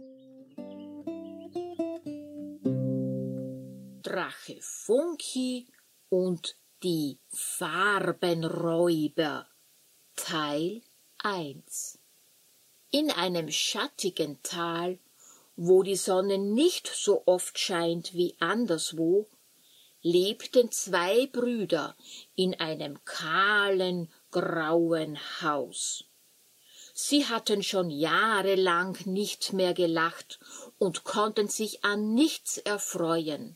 Drache Funky und die Farbenräuber Teil 1. In einem schattigen Tal, wo die Sonne nicht so oft scheint wie anderswo, lebten zwei Brüder in einem kahlen, grauen Haus. Sie hatten schon jahrelang nicht mehr gelacht und konnten sich an nichts erfreuen.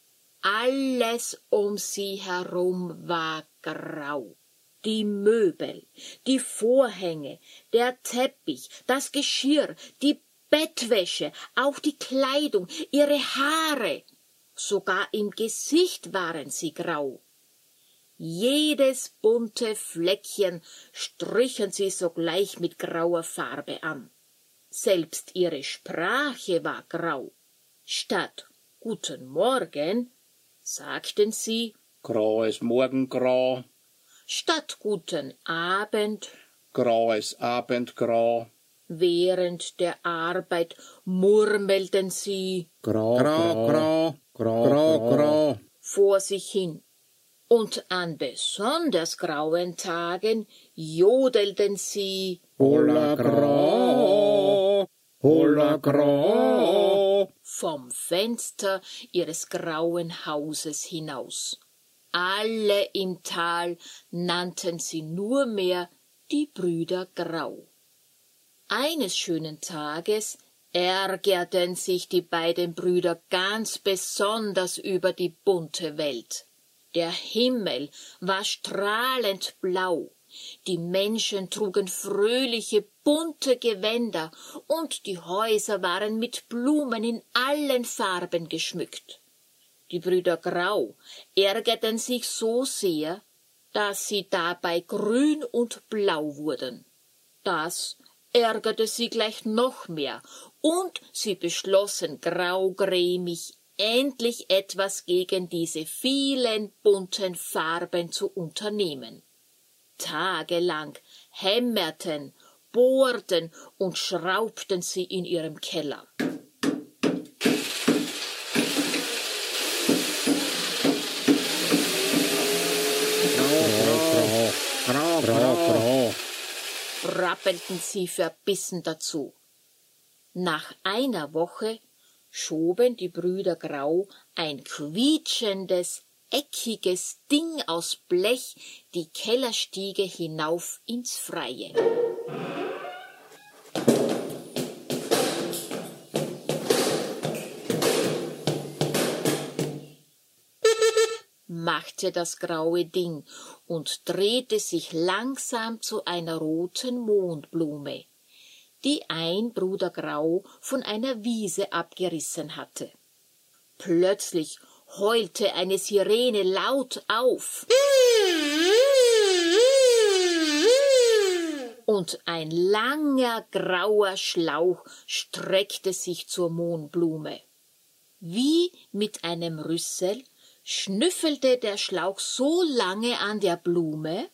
Alles um sie herum war grau. Die Möbel, die Vorhänge, der Teppich, das Geschirr, die Bettwäsche, auch die Kleidung, ihre Haare, sogar im Gesicht waren sie grau. Jedes bunte Fleckchen strichen sie sogleich mit grauer Farbe an. Selbst ihre Sprache war grau. Statt »Guten Morgen« sagten sie »Graues Morgengrau«. Statt »Guten Abend« »Graues Abendgrau«. Während der Arbeit murmelten sie »Grau, grau, grau, grau, grau, grau« vor sich hin. Und an besonders grauen Tagen jodelten sie »Holla grau, holla grau« vom Fenster ihres grauen Hauses hinaus. Alle im Tal nannten sie nur mehr die Brüder Grau. Eines schönen Tages ärgerten sich die beiden Brüder ganz besonders über die bunte Welt. Der Himmel war strahlend blau, die Menschen trugen fröhliche, bunte Gewänder und die Häuser waren mit Blumen in allen Farben geschmückt. Die Brüder Grau ärgerten sich so sehr, dass sie dabei grün und blau wurden. Das ärgerte sie gleich noch mehr, und sie beschlossen graugrämig, endlich etwas gegen diese vielen bunten Farben zu unternehmen. Tagelang hämmerten, bohrten und schraubten sie in ihrem Keller. Grau, grau, grau, Rappelten sie verbissen dazu. Nach einer Woche schoben die Brüder Grau ein quietschendes, eckiges Ding aus Blech die Kellerstiege hinauf ins Freie. Machte das graue Ding und drehte sich langsam zu einer roten Mondblume, die ein Bruder Grau von einer Wiese abgerissen hatte. Plötzlich heulte eine Sirene laut auf. Und ein langer grauer Schlauch streckte sich zur Mohnblume. Wie mit einem Rüssel schnüffelte der Schlauch so lange an der Blume,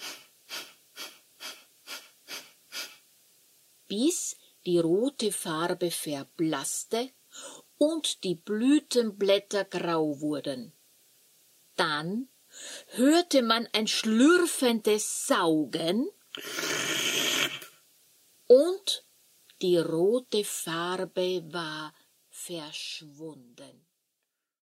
bis die rote Farbe verblasste und die Blütenblätter grau wurden. Dann hörte man ein schlürfendes Saugen und die rote Farbe war verschwunden.